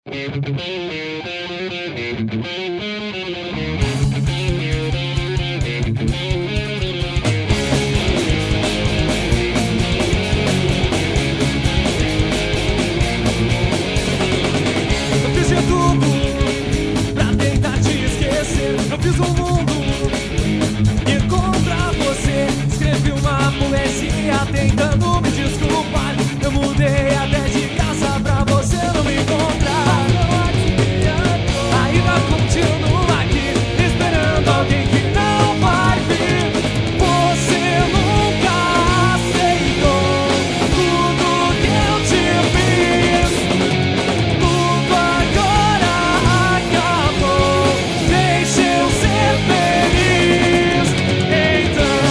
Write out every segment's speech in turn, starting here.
fiz de tudo pra tentar te esquecer. Eu fiz um mundo e contra você. Escrevi uma poesia tentando me desculpar. Eu mudei até de casa pra você não me encontrar. Ainda continuo aqui esperando alguém que não vai vir. Você nunca aceitou tudo que eu te fiz. Tudo agora acabou. Deixa eu ser feliz. Então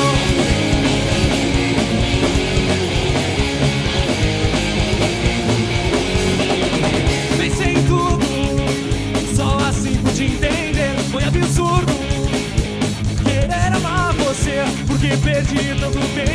pensei em tudo, só assim pude entender. Foi absurdo querer amar você, porque perdi tanto tempo.